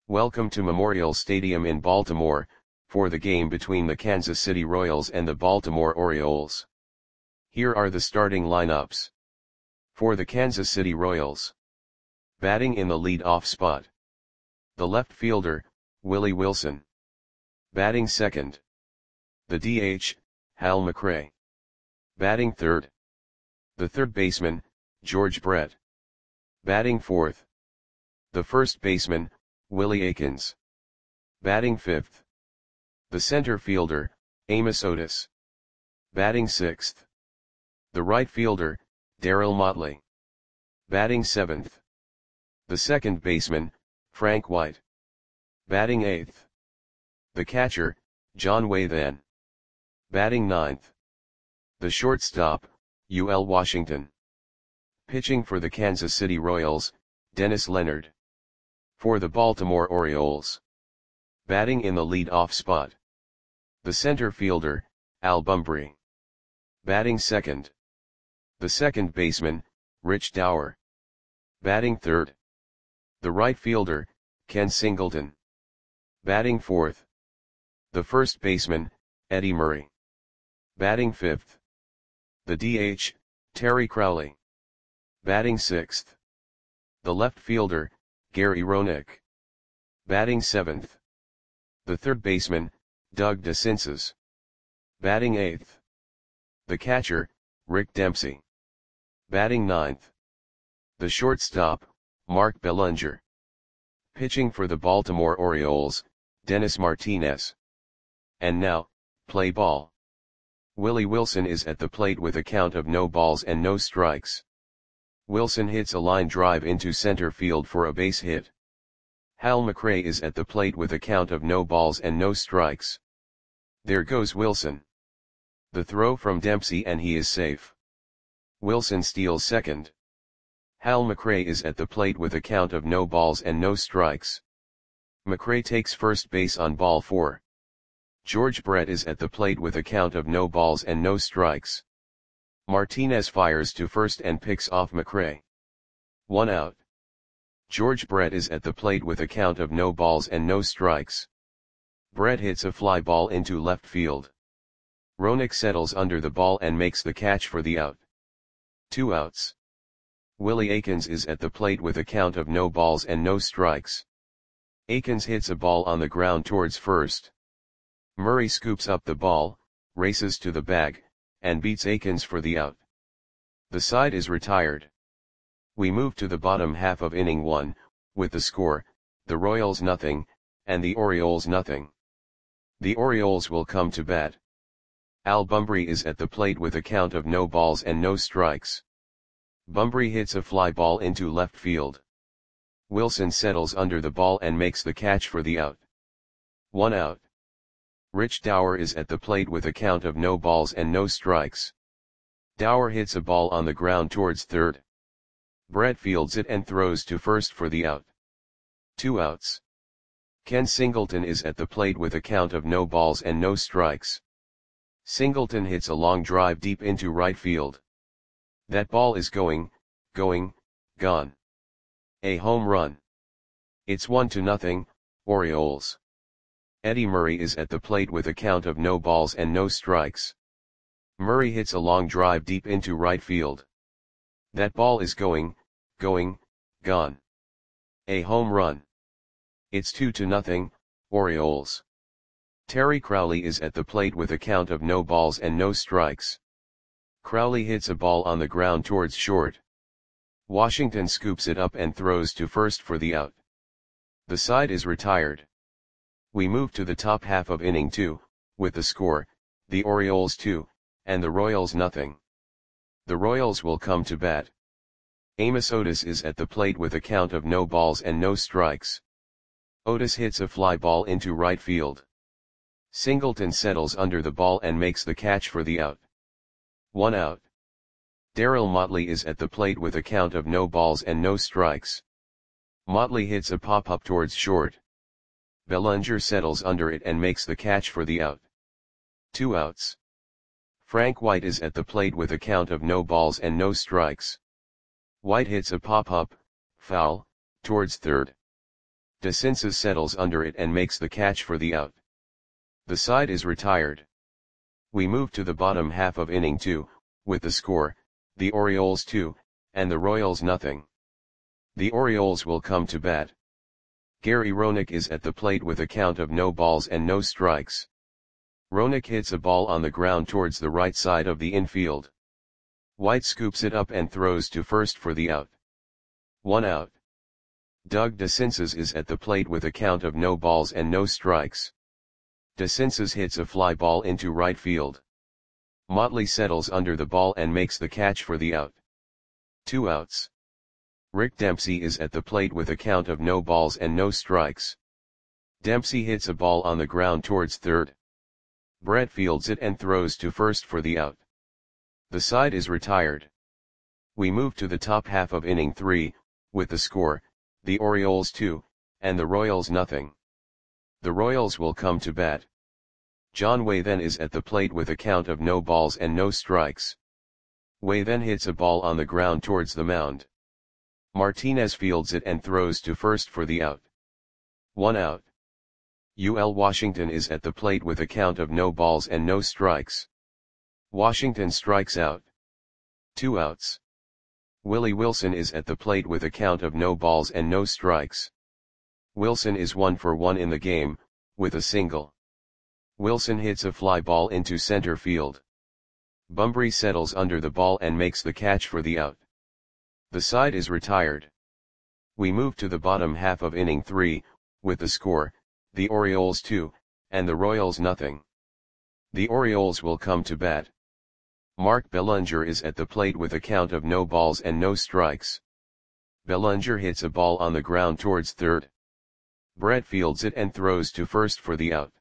Welcome to Memorial Stadium in Baltimore, for the game between the Kansas City Royals and the Baltimore Orioles. Here are the starting lineups. For the Kansas City Royals. Batting in the lead-off spot. The left fielder, Willie Wilson. Batting second. The DH, Hal McRae. Batting third. The third baseman, George Brett. Batting fourth. The first baseman, Willie Aikens. Batting fifth. The center fielder, Amos Otis. Batting sixth. The right fielder, Darryl Motley. Batting seventh. The second baseman, Frank White. Batting eighth. The catcher, John Wathan. Batting ninth. The shortstop, UL Washington. Pitching for the Kansas City Royals, Dennis Leonard. For the Baltimore Orioles. Batting in the lead-off spot. The center fielder, Al Bumbry. Batting second. The second baseman, Rich Dauer. Batting third. The right fielder, Ken Singleton. Batting fourth. The first baseman, Eddie Murray. Batting fifth. The DH, Terry Crowley. Batting sixth. The left fielder, Gary Roenick. Batting seventh. The third baseman, Doug DeCinces. Batting eighth. The catcher, Rick Dempsey. Batting ninth. The shortstop, Mark Bellinger. Pitching for the Baltimore Orioles, Dennis Martinez. And now, play ball. Willie Wilson is at the plate with a count of no balls and no strikes. Wilson hits a line drive into center field for a base hit. Hal McRae is at the plate with a count of no balls and no strikes. There goes Wilson. The throw from Dempsey and he is safe. Wilson steals second. Hal McRae is at the plate with a count of no balls and no strikes. McRae takes first base on ball 4. George Brett is at the plate with a count of no balls and no strikes. Martinez fires to first and picks off McRae. 1 out. George Brett is at the plate with a count of no balls and no strikes. Brett hits a fly ball into left field. Roenick settles under the ball and makes the catch for the out. 2 outs. Willie Aikens is at the plate with a count of no balls and no strikes. Aikens hits a ball on the ground towards first. Murray scoops up the ball, races to the bag, and beats Aikens for the out. The side is retired. We move to the bottom half of inning 1, with the score, the Royals nothing, and the Orioles nothing. The Orioles will come to bat. Al Bumbry is at the plate with a count of no balls and no strikes. Bumbry hits a fly ball into left field. Wilson settles under the ball and makes the catch for the out. 1 out. Rich Dauer is at the plate with a count of no balls and no strikes. Dauer hits a ball on the ground towards third. Brett fields it and throws to first for the out. 2 outs. Ken Singleton is at the plate with a count of no balls and no strikes. Singleton hits a long drive deep into right field. That ball is gone. A home run. It's 1-0, Orioles. Eddie Murray is at the plate with a count of no balls and no strikes. Murray hits a long drive deep into right field. That ball is gone. A home run. It's 2-0, Orioles. Terry Crowley is at the plate with a count of no balls and no strikes. Crowley hits a ball on the ground towards short. Washington scoops it up and throws to first for the out. The side is retired. We move to the top half of inning 2, with the score, the Orioles 2, and the Royals nothing. The Royals will come to bat. Amos Otis is at the plate with a count of no balls and no strikes. Otis hits a fly ball into right field. Singleton settles under the ball and makes the catch for the out. 1 out. Darryl Motley is at the plate with a count of no balls and no strikes. Motley hits a pop-up towards short. Bellinger settles under it and makes the catch for the out. 2 outs. Frank White is at the plate with a count of no balls and no strikes. White hits a pop-up, foul, towards third. DeCinces settles under it and makes the catch for the out. The side is retired. We move to the bottom half of inning 2, with the score, the Orioles 2, and the Royals nothing. The Orioles will come to bat. Gary Roenick is at the plate with a count of no balls and no strikes. Roenick hits a ball on the ground towards the right side of the infield. White scoops it up and throws to first for the out. 1 out. Doug DeCinces is at the plate with a count of no balls and no strikes. DeCinces hits a fly ball into right field. Motley settles under the ball and makes the catch for the out. 2 outs. Rick Dempsey is at the plate with a count of no balls and no strikes. Dempsey hits a ball on the ground towards third. Brett fields it and throws to first for the out. The side is retired. We move to the top half of inning 3, with the score, the Orioles 2, and the Royals nothing. The Royals will come to bat. John Way then is at the plate with a count of no balls and no strikes. Way then hits a ball on the ground towards the mound. Martinez fields it and throws to first for the out. 1 out. UL Washington is at the plate with a count of no balls and no strikes. Washington strikes out. 2 outs. Willie Wilson is at the plate with a count of no balls and no strikes. Wilson is 1 for 1 in the game, with a single. Wilson hits a fly ball into center field. Bunbury settles under the ball and makes the catch for the out. The side is retired. We move to the bottom half of inning 3, with the score, the Orioles 2, and the Royals nothing. The Orioles will come to bat. Mark Bellinger is at the plate with a count of no balls and no strikes. Bellinger hits a ball on the ground towards third. Brett fields it and throws to first for the out.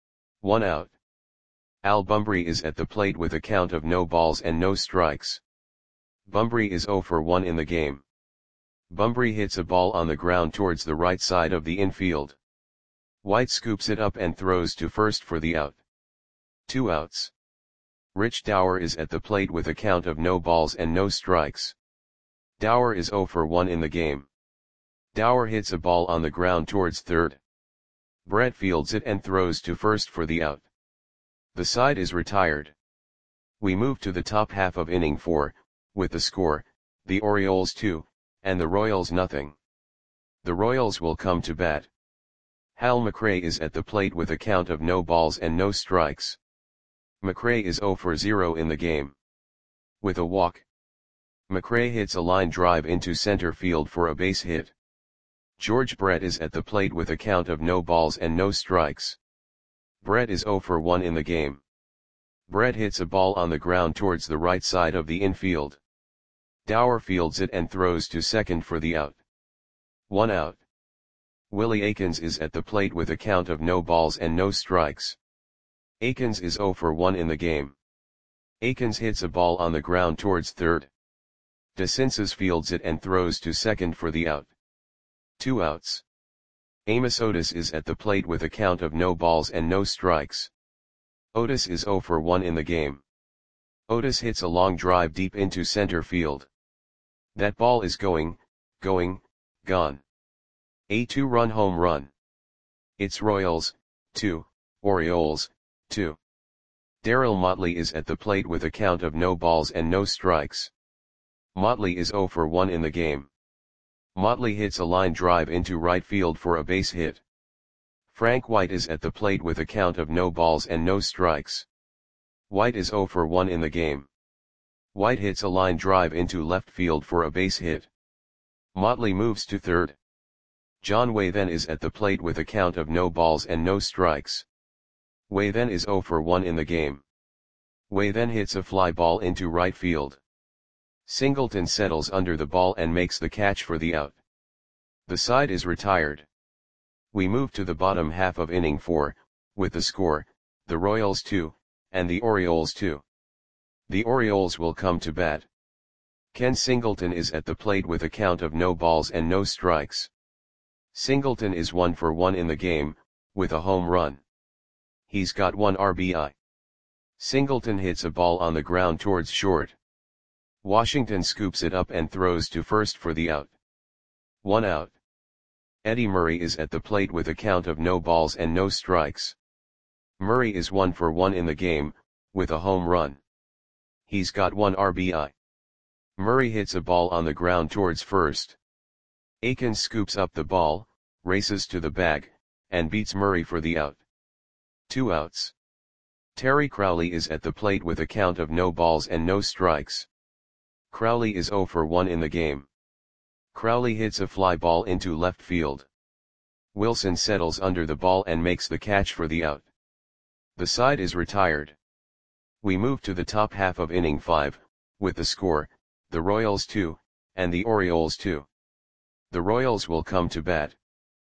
1 out. Al Bunbury is at the plate with a count of no balls and no strikes. Bunbury is 0 for 1 in the game. Bunbury hits a ball on the ground towards the right side of the infield. White scoops it up and throws to first for the out. 2 outs. Rich Dower is at the plate with a count of no balls and no strikes. Dower is 0 for 1 in the game. Dower hits a ball on the ground towards third. Brett fields it and throws to first for the out. The side is retired. We move to the top half of inning 4, with the score, the Orioles 2, and the Royals nothing. The Royals will come to bat. Hal McRae is at the plate with a count of no balls and no strikes. McRae is 0 for 0 in the game. With a walk. McRae hits a line drive into center field for a base hit. George Brett is at the plate with a count of no balls and no strikes. Brett is 0 for 1 in the game. Brett hits a ball on the ground towards the right side of the infield. Dower fields it and throws to second for the out. 1 out. Willie Aikens is at the plate with a count of no balls and no strikes. Aikens is 0 for 1 in the game. Aikens hits a ball on the ground towards third. DeCinces fields it and throws to second for the out. 2 outs. Amos Otis is at the plate with a count of no balls and no strikes. Otis is 0 for 1 in the game. Otis hits a long drive deep into center field. That ball is gone. A 2-run home run. It's Royals, 2, Orioles, 2. Darryl Motley is at the plate with a count of no balls and no strikes. Motley is 0 for 1 in the game. Motley hits a line drive into right field for a base hit. Frank White is at the plate with a count of no balls and no strikes. White is 0 for 1 in the game. White hits a line drive into left field for a base hit. Motley moves to third. John Way then is at the plate with a count of no balls and no strikes. Way then is 0 for 1 in the game. Way then hits a fly ball into right field. Singleton settles under the ball and makes the catch for the out. The side is retired. We move to the bottom half of inning 4, with the score, the Royals 2, and the Orioles 2. The Orioles will come to bat. Ken Singleton is at the plate with a count of no balls and no strikes. Singleton is 1 for 1 in the game, with a home run. He's got 1 RBI. Singleton hits a ball on the ground towards short. Washington scoops it up and throws to first for the out. 1 out. Eddie Murray is at the plate with a count of no balls and no strikes. Murray is 1 for 1 in the game, with a home run. He's got 1 RBI. Murray hits a ball on the ground towards first. Akins scoops up the ball, races to the bag, and beats Murray for the out. 2 outs. Terry Crowley is at the plate with a count of no balls and no strikes. Crowley is 0 for 1 in the game. Crowley hits a fly ball into left field. Wilson settles under the ball and makes the catch for the out. The side is retired. We move to the top half of inning 5, with the score, the Royals 2, and the Orioles 2. The Royals will come to bat.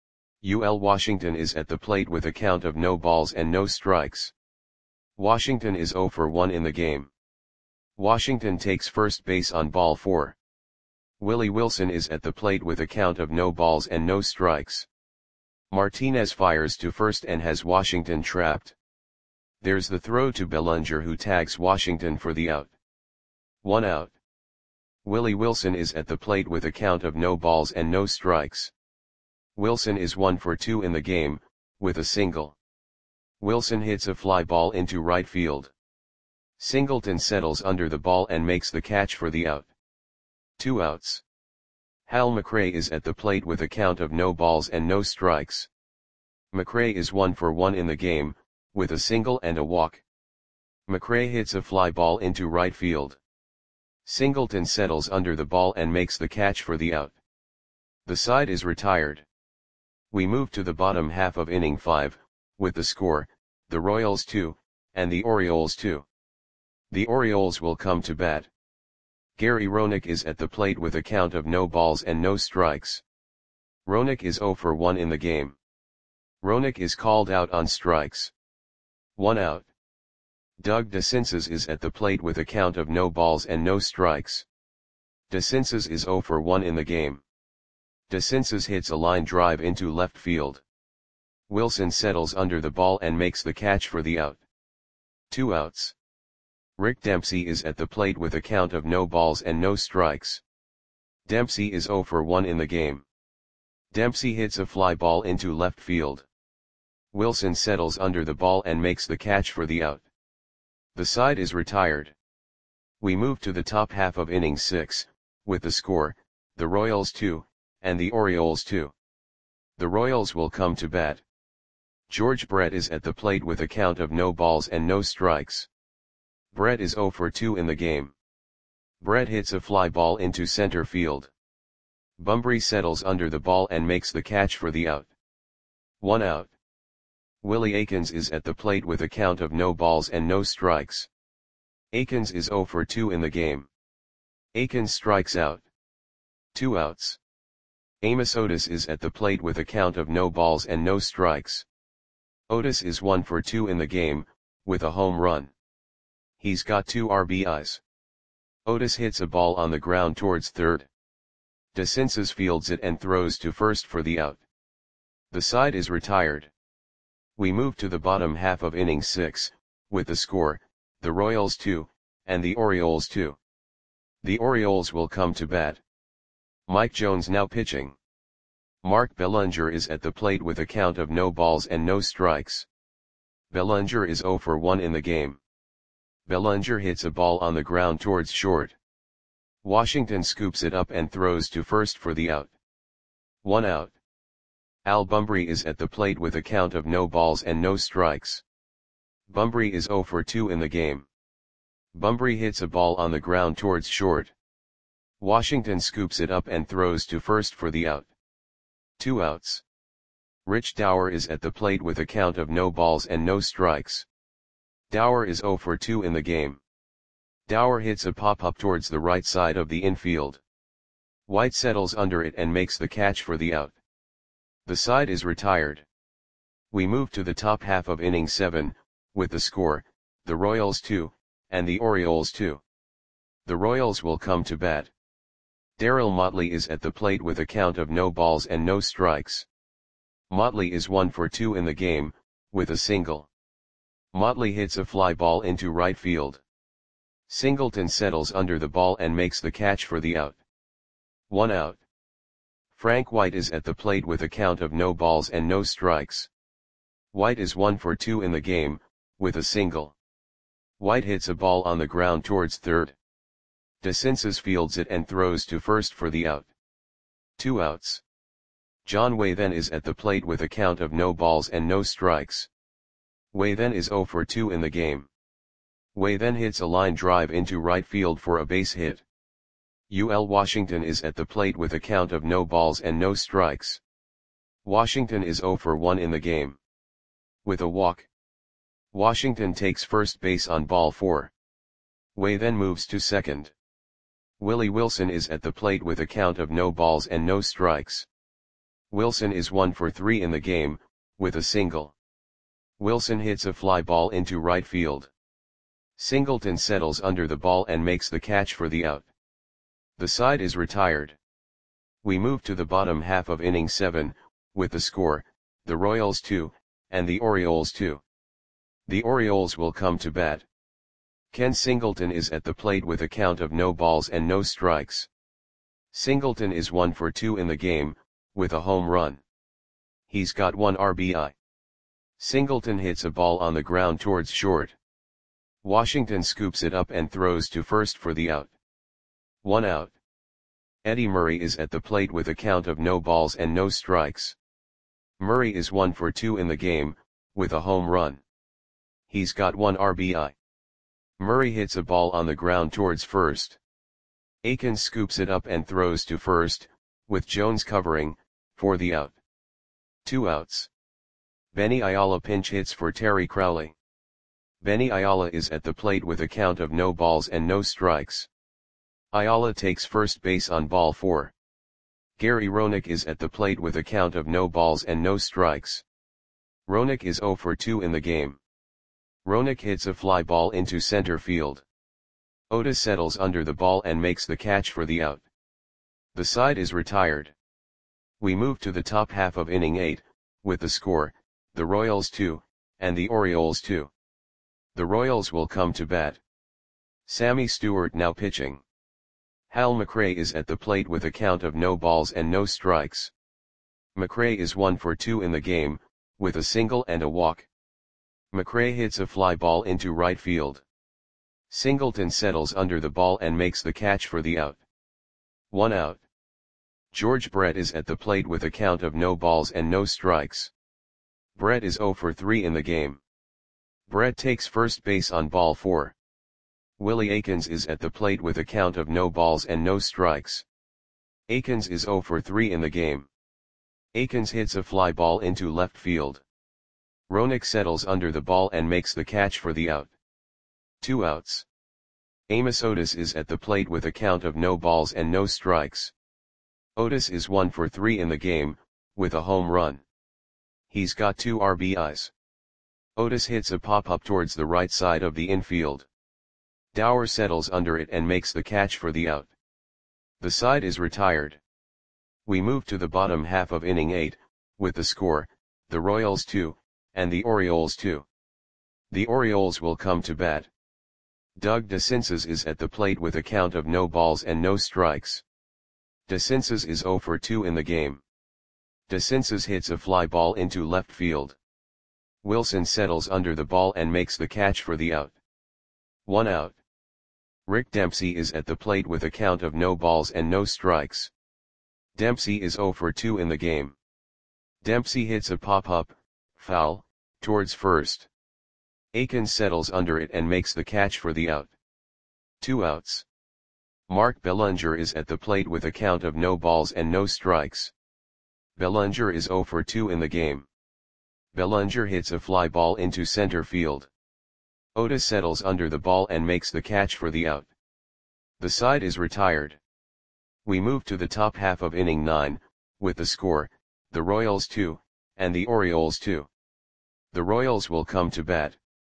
UL Washington is at the plate with a count of no balls and no strikes. Washington is 0 for 1 in the game. Washington takes first base on ball 4. Willie Wilson is at the plate with a count of no balls and no strikes. Martinez fires to first and has Washington trapped. There's the throw to Bellinger, who tags Washington for the out. 1 out. Willie Wilson is at the plate with a count of no balls and no strikes. Wilson is 1 for 2 in the game, with a single. Wilson hits a fly ball into right field. Singleton settles under the ball and makes the catch for the out. 2 outs. Hal McRae is at the plate with a count of no balls and no strikes. McRae is 1 for 1 in the game, with a single and a walk. McRae hits a fly ball into right field. Singleton settles under the ball and makes the catch for the out. The side is retired. We move to the bottom half of inning 5, with the score, the Royals 2, and the Orioles 2. The Orioles will come to bat. Gary Roenick is at the plate with a count of no balls and no strikes. Roenick is 0 for 1 in the game. Roenick is called out on strikes. 1 out. Doug DeCinces is at the plate with a count of no balls and no strikes. DeCinces is 0 for 1 in the game. DeCinces hits a line drive into left field. Wilson settles under the ball and makes the catch for the out. 2 outs. Rick Dempsey is at the plate with a count of no balls and no strikes. Dempsey is 0 for 1 in the game. Dempsey hits a fly ball into left field. Wilson settles under the ball and makes the catch for the out. The side is retired. We move to the top half of inning 6, with the score, the Royals 2, and the Orioles 2. The Royals will come to bat. George Brett is at the plate with a count of no balls and no strikes. Brett is 0 for 2 in the game. Brett hits a fly ball into center field. Bumbry settles under the ball and makes the catch for the out. 1 out. Willie Akins is at the plate with a count of no balls and no strikes. Akins is 0 for 2 in the game. Akins strikes out. 2 outs. Amos Otis is at the plate with a count of no balls and no strikes. Otis is 1 for 2 in the game, with a home run. He's got 2 RBIs. Otis hits a ball on the ground towards third. DeCinces fields it and throws to first for the out. The side is retired. We move to the bottom half of inning 6, with the score, the Royals 2, and the Orioles 2. The Orioles will come to bat. Mike Jones now pitching. Mark Bellinger is at the plate with a count of no balls and no strikes. Bellinger is 0 for 1 in the game. Bellinger hits a ball on the ground towards short. Washington scoops it up and throws to first for the out. 1 out. Al Bumbry is at the plate with a count of no balls and no strikes. Bumbry is 0 for 2 in the game. Bumbry hits a ball on the ground towards short. Washington scoops it up and throws to first for the out. 2 outs. Rich Dower is at the plate with a count of no balls and no strikes. Dower is 0 for 2 in the game. Dower hits a pop-up towards the right side of the infield. White settles under it and makes the catch for the out. The side is retired. We move to the top half of inning 7, with the score, the Royals 2, and the Orioles 2. The Royals will come to bat. Darryl Motley is at the plate with a count of no balls and no strikes. Motley is 1 for 2 in the game, with a single. Motley hits a fly ball into right field. Singleton settles under the ball and makes the catch for the out. 1 out. Frank White is at the plate with a count of no balls and no strikes. White is 1 for 2 in the game, with a single. White hits a ball on the ground towards third. DeCinces fields it and throws to first for the out. 2 outs. John Way then is at the plate with a count of no balls and no strikes. Way then is 0 for 2 in the game. Way then hits a line drive into right field for a base hit. UL Washington is at the plate with a count of no balls and no strikes. Washington is 0 for 1 in the game. With a walk, Washington takes first base on ball 4. Way then moves to second. Willie Wilson is at the plate with a count of no balls and no strikes. Wilson is 1 for 3 in the game, with a single. Wilson hits a fly ball into right field. Singleton settles under the ball and makes the catch for the out. The side is retired. We move to the bottom half of inning 7, with the score, the Royals 2, and the Orioles 2. The Orioles will come to bat. Ken Singleton is at the plate with a count of no balls and no strikes. Singleton is 1 for 2 in the game, with a home run. He's got 1 RBI. Singleton hits a ball on the ground towards short. Washington scoops it up and throws to first for the out. 1 out. Eddie Murray is at the plate with a count of no balls and no strikes. Murray is 1 for 2 in the game, with a home run. He's got 1 RBI. Murray hits a ball on the ground towards first. Akins scoops it up and throws to first, with Jones covering, for the out. 2 outs. Benny Ayala pinch hits for Terry Crowley. Benny Ayala is at the plate with a count of no balls and no strikes. Ayala takes first base on ball 4. Gary Roenick is at the plate with a count of no balls and no strikes. Roenick is 0 for 2 in the game. Roenick hits a fly ball into center field. Otis settles under the ball and makes the catch for the out. The side is retired. We move to the top half of inning 8, with the score, the Royals 2, and the Orioles 2. The Royals will come to bat. Sammy Stewart now pitching. Hal McRae is at the plate with a count of no balls and no strikes. McRae is 1 for 2 in the game, with a single and a walk. McRae hits a fly ball into right field. Singleton settles under the ball and makes the catch for the out. 1 out. George Brett is at the plate with a count of no balls and no strikes. Brett is 0 for 3 in the game. Brett takes first base on ball 4. Willie Akins is at the plate with a count of no balls and no strikes. Akins is 0 for 3 in the game. Akins hits a fly ball into left field. Roenick settles under the ball and makes the catch for the out. 2 outs. Amos Otis is at the plate with a count of no balls and no strikes. Otis is 1 for 3 in the game, with a home run. He's got 2 RBIs. Otis hits a pop-up towards the right side of the infield. Dower settles under it and makes the catch for the out. The side is retired. We move to the bottom half of inning 8, with the score, the Royals 2, and the Orioles 2. The Orioles will come to bat. Doug DeCinces is at the plate with a count of no balls and no strikes. DeCinces is 0 for 2 in the game. DeCinces hits a fly ball into left field. Wilson settles under the ball and makes the catch for the out. 1 out. Rick Dempsey is at the plate with a count of no balls and no strikes. Dempsey is 0 for 2 in the game. Dempsey hits a pop-up, foul, towards first. Akins settles under it and makes the catch for the out. 2 outs. Mark Bellinger is at the plate with a count of no balls and no strikes. Bellinger is 0 for 2 in the game. Bellinger hits a fly ball into center field. Otis settles under the ball and makes the catch for the out. The side is retired. We move to the top half of inning 9, with the score, the Royals 2, and the Orioles 2. The Royals will come to bat.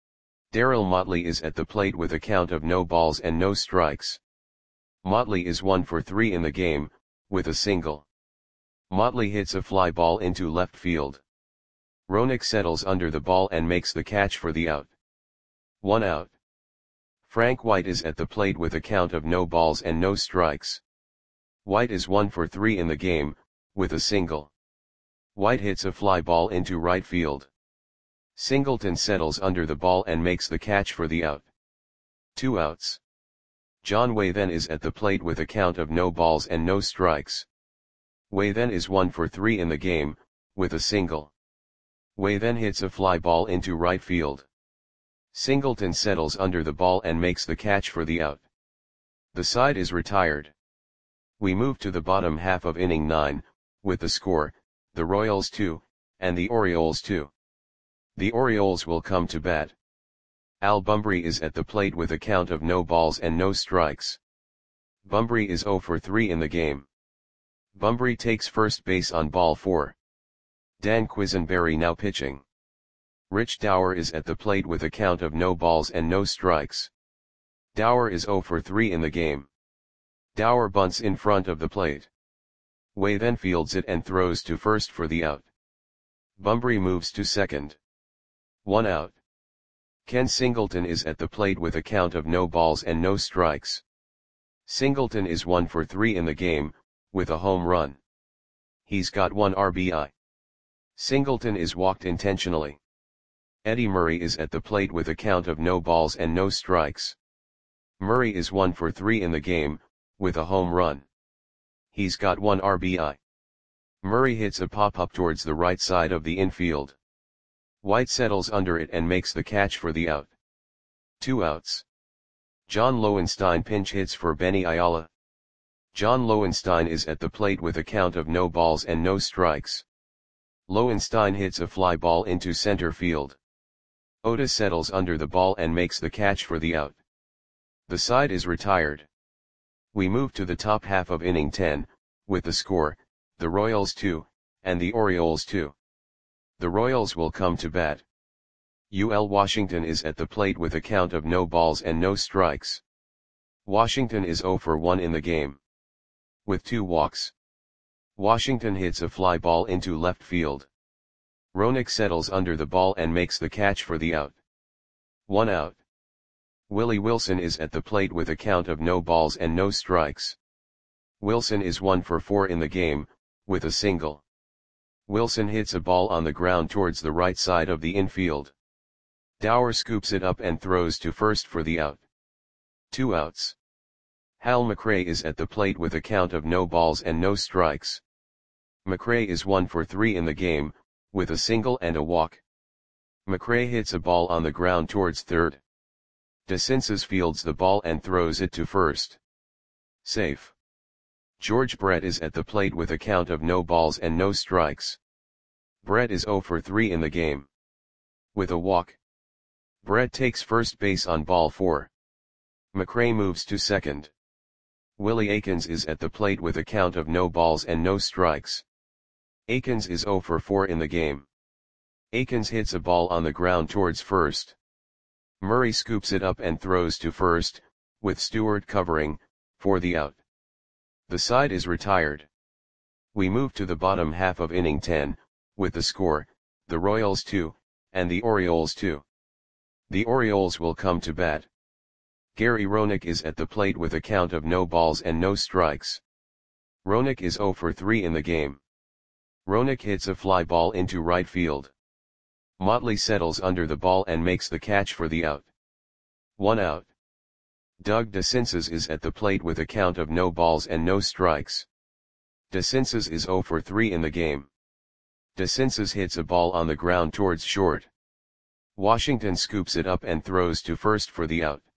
Darryl Motley is at the plate with a count of no balls and no strikes. Motley is 1 for 3 in the game, with a single. Motley hits a fly ball into left field. Roenick settles under the ball and makes the catch for the out. 1 out. Frank White is at the plate with a count of no balls and no strikes. White is 1 for 3 in the game, with a single. White hits a fly ball into right field. Singleton settles under the ball and makes the catch for the out. 2 outs. John Way then is at the plate with a count of no balls and no strikes. Way then is 1 for 3 in the game, with a single. Way then hits a fly ball into right field. Singleton settles under the ball and makes the catch for the out. The side is retired. We move to the bottom half of inning 9, with the score, the Royals 2, and the Orioles 2. The Orioles will come to bat. Al Bumbry is at the plate with a count of no balls and no strikes. Bumbry is 0 for 3 in the game. Bumbry takes first base on ball 4. Dan Quisenberry now pitching. Rich Dower is at the plate with a count of no balls and no strikes. Dower is 0 for 3 in the game. Dower bunts in front of the plate. Way then fields it and throws to first for the out. Bumbry moves to second. 1 out. Ken Singleton is at the plate with a count of no balls and no strikes. Singleton is 1 for 3 in the game, with a home run. He's got 1 RBI. Singleton is walked intentionally. Eddie Murray is at the plate with a count of no balls and no strikes. Murray is 1 for 3 in the game, with a home run. He's got 1 RBI. Murray hits a pop-up towards the right side of the infield. White settles under it and makes the catch for the out. 2 outs. John Lowenstein pinch hits for Benny Ayala. John Lowenstein is at the plate with a count of no balls and no strikes. Lowenstein hits a fly ball into center field. Otis settles under the ball and makes the catch for the out. The side is retired. We move to the top half of inning 10, with the score, the Royals 2, and the Orioles 2. The Royals will come to bat. UL Washington is at the plate with a count of no balls and no strikes. Washington is 0 for 1 in the game. With 2 walks. Washington hits a fly ball into left field. Roenick settles under the ball and makes the catch for the out. 1 out. Willie Wilson is at the plate with a count of no balls and no strikes. Wilson is 1 for 4 in the game, with a single. Wilson hits a ball on the ground towards the right side of the infield. Dower scoops it up and throws to first for the out. 2 outs. Hal McRae is at the plate with a count of no balls and no strikes. McRae is 1 for 3 in the game, with a single and a walk. McRae hits a ball on the ground towards third. DeCinces fields the ball and throws it to first. Safe. George Brett is at the plate with a count of no balls and no strikes. Brett is 0 for 3 in the game. With a walk. Brett takes first base on ball 4. McRae moves to second. Willie Aikens is at the plate with a count of no balls and no strikes. Aikens is 0 for 4 in the game. Aikens hits a ball on the ground towards first. Murray scoops it up and throws to first, with Stewart covering, for the out. The side is retired. We move to the bottom half of inning 10, with the score, the Royals 2, and the Orioles 2. The Orioles will come to bat. Gary Roenick is at the plate with a count of no balls and no strikes. Roenick is 0 for 3 in the game. Roenick hits a fly ball into right field. Motley settles under the ball and makes the catch for the out. 1 out. Doug DeCinces is at the plate with a count of no balls and no strikes. DeCinces is 0 for 3 in the game. DeCinces hits a ball on the ground towards short. Washington scoops it up and throws to first for the out.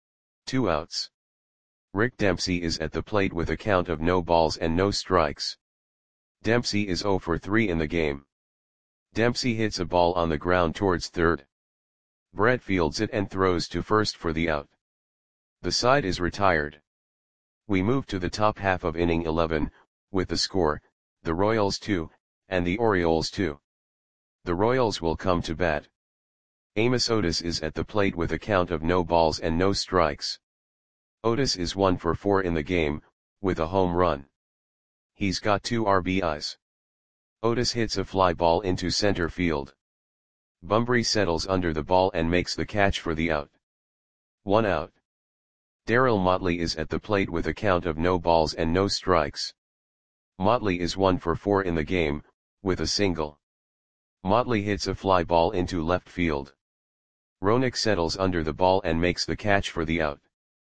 2 outs. Rick Dempsey is at the plate with a count of no balls and no strikes. Dempsey is 0 for 3 in the game. Dempsey hits a ball on the ground towards third. Brett fields it and throws to first for the out. The side is retired. We move to the top half of inning 11, with the score, the Royals 2, and the Orioles 2. The Royals will come to bat. Amos Otis is at the plate with a count of no balls and no strikes. Otis is 1 for 4 in the game, with a home run. He's got 2 RBIs. Otis hits a fly ball into center field. Bumbry settles under the ball and makes the catch for the out. 1 out. Darryl Motley is at the plate with a count of no balls and no strikes. Motley is 1 for 4 in the game, with a single. Motley hits a fly ball into left field. Roenick settles under the ball and makes the catch for the out.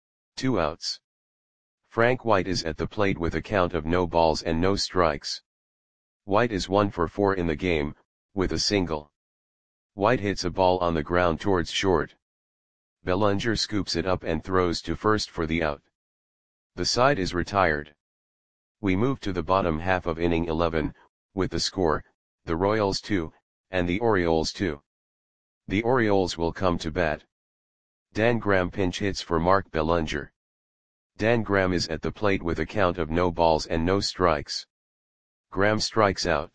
2 outs. Frank White is at the plate with a count of no balls and no strikes. White is 1 for 4 in the game, with a single. White hits a ball on the ground towards short. Bellinger scoops it up and throws to first for the out. The side is retired. We move to the bottom half of inning 11, with the score, the Royals 2, and the Orioles 2. The Orioles will come to bat. Dan Graham pinch hits for Mark Bellinger. Dan Graham is at the plate with a count of no balls and no strikes. Graham strikes out.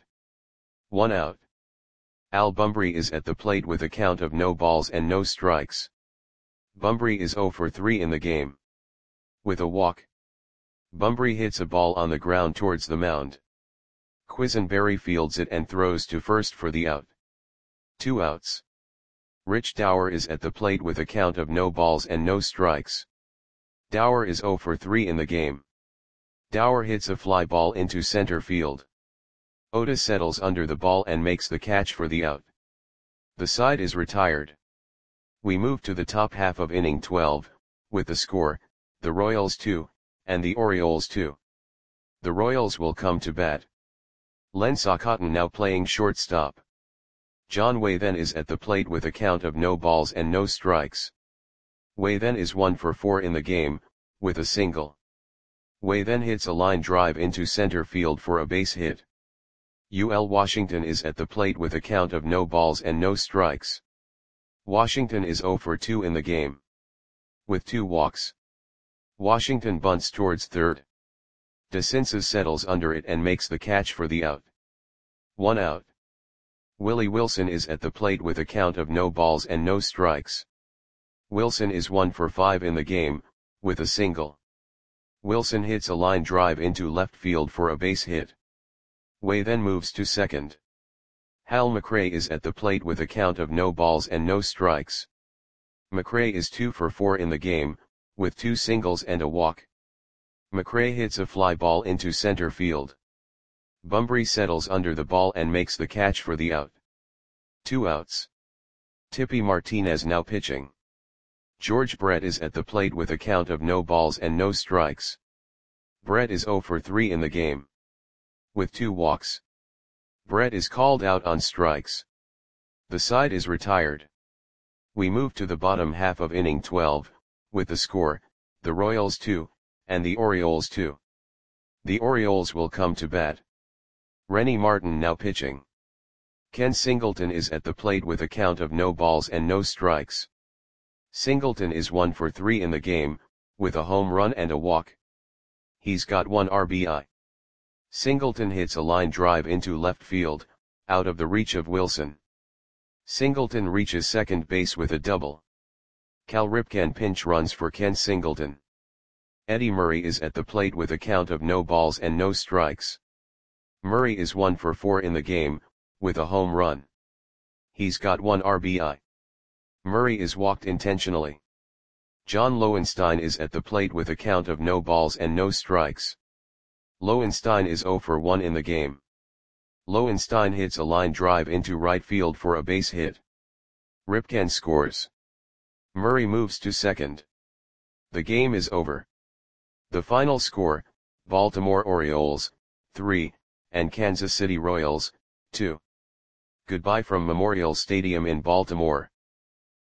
1 out. Al Bumbry is at the plate with a count of no balls and no strikes. Bumbry is 0 for 3 in the game. With a walk. Bumbry hits a ball on the ground towards the mound. Quisenberry fields it and throws to first for the out. 2 outs. Rich Dower is at the plate with a count of no balls and no strikes. Dower is 0 for 3 in the game. Dower hits a fly ball into center field. Oda settles under the ball and makes the catch for the out. The side is retired. We move to the top half of inning 12, with the score, the Royals 2, and the Orioles 2. The Royals will come to bat. Len Socotton now playing shortstop. John Wathen is at the plate with a count of no balls and no strikes. Wathen is 1 for 4 in the game, with a single. Wathen hits a line drive into center field for a base hit. UL Washington is at the plate with a count of no balls and no strikes. Washington is 0 for 2 in the game. With 2 walks. Washington bunts towards third. DeCinces settles under it and makes the catch for the out. 1 out. Willie Wilson is at the plate with a count of no balls and no strikes. Wilson is 1 for 5 in the game, with a single. Wilson hits a line drive into left field for a base hit. Wathen moves to second. Hal McRae is at the plate with a count of no balls and no strikes. McRae is 2 for 4 in the game, with 2 singles and a walk. McRae hits a fly ball into center field. Bumbry settles under the ball and makes the catch for the out. 2 outs. Tippy Martinez now pitching. George Brett is at the plate with a count of no balls and no strikes. Brett is 0 for 3 in the game. With 2 walks. Brett is called out on strikes. The side is retired. We move to the bottom half of inning 12, with the score, the Royals 2, and the Orioles 2. The Orioles will come to bat. Rennie Martin now pitching. Ken Singleton is at the plate with a count of no balls and no strikes. Singleton is 1 for 3 in the game, with a home run and a walk. He's got 1 RBI. Singleton hits a line drive into left field, out of the reach of Wilson. Singleton reaches second base with a double. Cal Ripken pinch runs for Ken Singleton. Eddie Murray is at the plate with a count of no balls and no strikes. Murray is 1 for 4 in the game, with a home run. He's got 1 RBI. Murray is walked intentionally. John Lowenstein is at the plate with a count of no balls and no strikes. Lowenstein is 0 for 1 in the game. Lowenstein hits a line drive into right field for a base hit. Ripken scores. Murray moves to second. The game is over. The final score, Baltimore Orioles, 3, and Kansas City Royals, 2. Goodbye from Memorial Stadium in Baltimore.